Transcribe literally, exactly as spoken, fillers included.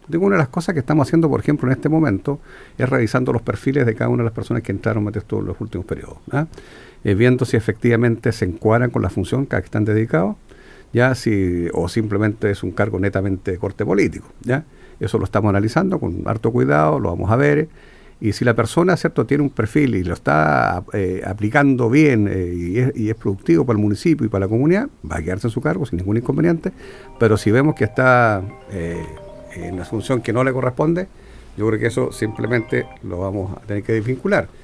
Digo, una de las cosas que estamos haciendo, por ejemplo, en este momento, es revisando los perfiles de cada una de las personas que entraron en estos los últimos periodos, ¿ah? Eh, viendo si efectivamente se encuadran con la función a que están dedicados, ya si o simplemente es un cargo netamente de corte político, ¿ya? Eso lo estamos analizando con harto cuidado, lo vamos a ver, y si la persona, cierto, tiene un perfil y lo está eh, aplicando bien eh, y, es, y es productivo para el municipio y para la comunidad, va a quedarse en su cargo sin ningún inconveniente. Pero si vemos que está eh, en una función que no le corresponde, yo creo que eso simplemente lo vamos a tener que desvincular.